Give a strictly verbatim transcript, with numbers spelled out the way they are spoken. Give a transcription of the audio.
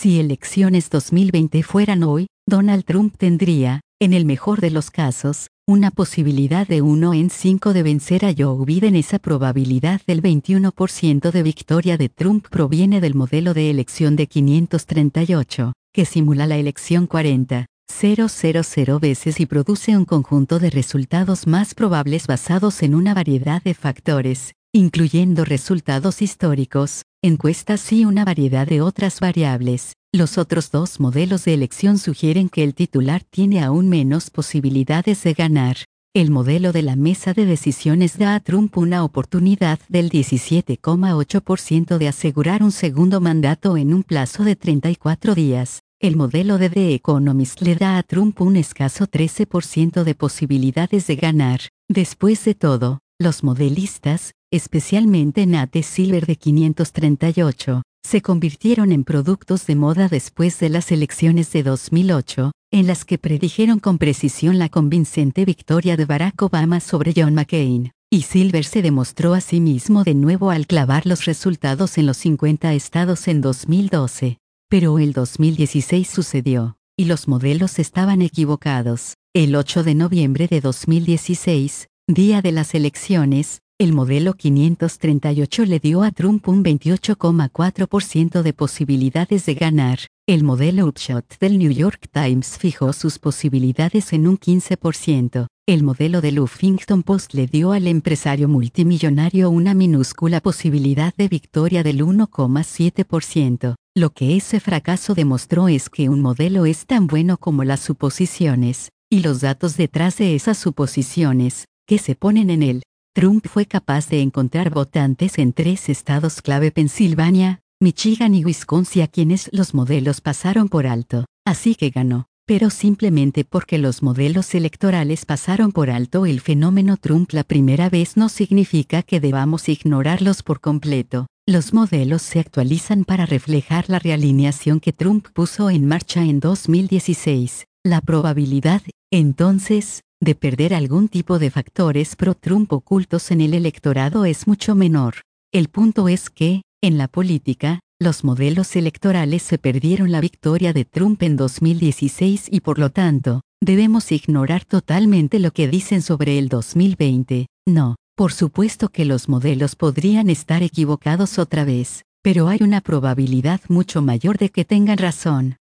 Si elecciones dos mil veinte fueran hoy, Donald Trump tendría, en el mejor de los casos, una posibilidad de uno en cinco de vencer a Joe Biden. Esa probabilidad del veintiuno por ciento de victoria de Trump proviene del modelo de elección de quinientos treinta y ocho, que simula la elección cuarenta mil veces y produce un conjunto de resultados más probables basados en una variedad de factores, incluyendo resultados históricos, encuestas y una variedad de otras variables. Los otros dos modelos de elección sugieren que el titular tiene aún menos posibilidades de ganar. El modelo de la mesa de decisiones da a Trump una oportunidad del diecisiete coma ocho por ciento de asegurar un segundo mandato en un plazo de treinta y cuatro días. El modelo de The Economist le da a Trump un escaso trece por ciento de posibilidades de ganar. Después de todo, los modelistas, especialmente Nate Silver de quinientos treinta y ocho, se convirtieron en productos de moda después de las elecciones de dos mil ocho, en las que predijeron con precisión la convincente victoria de Barack Obama sobre John McCain. Y Silver se demostró a sí mismo de nuevo al clavar los resultados en los cincuenta estados en dos mil doce. Pero el dos mil dieciséis sucedió, y los modelos estaban equivocados. El ocho de noviembre de dos mil dieciséis, día de las elecciones, el modelo quinientos treinta y ocho le dio a Trump un veintiocho coma cuatro por ciento de posibilidades de ganar. El modelo Upshot del New York Times fijó sus posibilidades en un quince por ciento. El modelo del Huffington Post le dio al empresario multimillonario una minúscula posibilidad de victoria del uno coma siete por ciento. Lo que ese fracaso demostró es que un modelo es tan bueno como las suposiciones, y los datos detrás de esas suposiciones, que se ponen en él. Trump fue capaz de encontrar votantes en tres estados clave: Pensilvania, Michigan y Wisconsin, a quienes los modelos pasaron por alto. Así que ganó. Pero simplemente porque los modelos electorales pasaron por alto el fenómeno Trump la primera vez no significa que debamos ignorarlos por completo. Los modelos se actualizan para reflejar la realineación que Trump puso en marcha en dos mil dieciséis. La probabilidad, entonces, de perder algún tipo de factores pro-Trump ocultos en el electorado es mucho menor. El punto es que, en la política, los modelos electorales se perdieron la victoria de Trump en dos mil dieciséis y por lo tanto, debemos ignorar totalmente lo que dicen sobre el dos mil veinte. No, por supuesto que los modelos podrían estar equivocados otra vez, pero hay una probabilidad mucho mayor de que tengan razón.